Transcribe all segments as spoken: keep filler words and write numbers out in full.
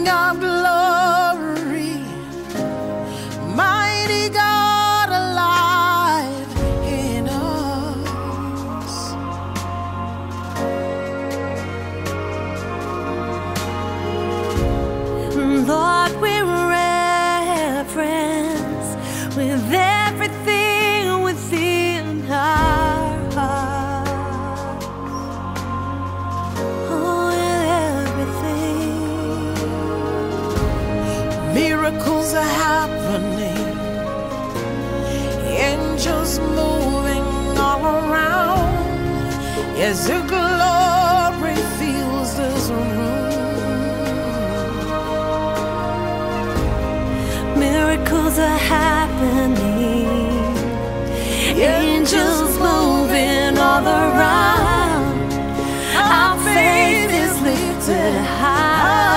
King of glory, mighty God alive in us. Lord, we reverence with everything within our hearts. Oh, with everything. Miracles are happening, angels moving all around, as your glory fills this room. Miracles are happening, angels moving all around. Our faith is lifted high.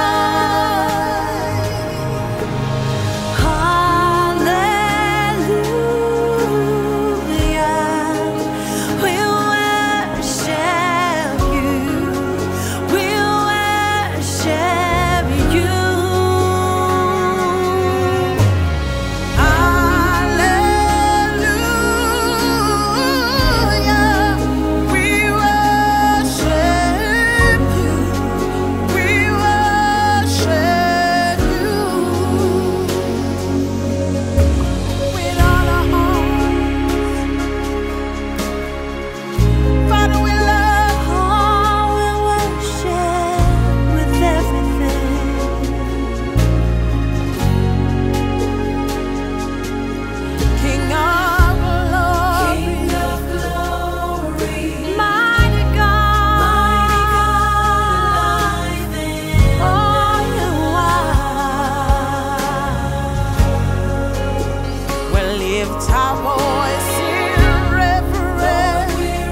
Lift our voice in reverence,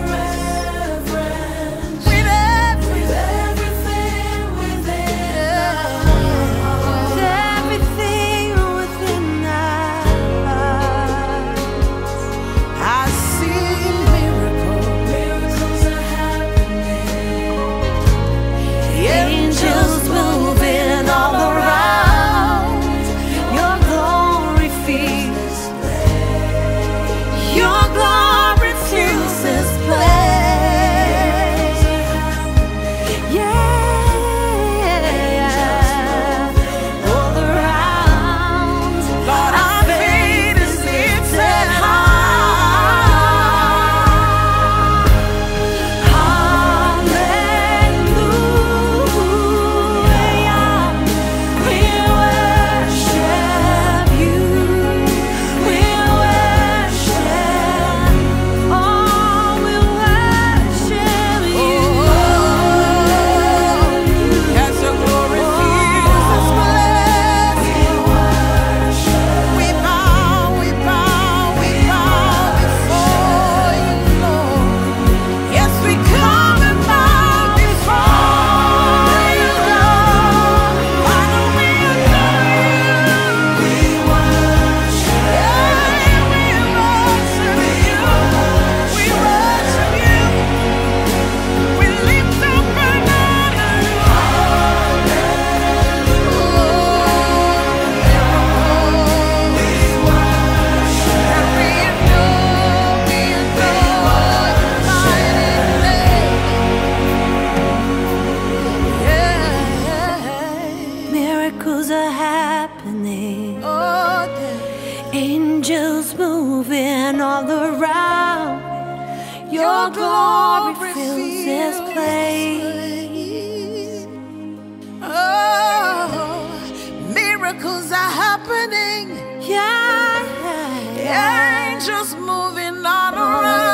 with everything within, With everything within us, I see miracles, miracles are happening, angels moving all around. Your glory fills, your glory fills this place. Yeah, all around. Lord, our faith is lifted high. Hallelujah, we worship you. We worship, oh, we worship you. As your glory fills this place, we bow, we bow, we bow before you, Lord. Yes, we come and bow before you, Lord. Father, we adore you. We worship, yeah, we worship you. We worship you. We lift up an honor. Miracles are happening, angels moving all around. Your glory fills this place. Oh, miracles are happening. Yeah, Angels moving all around.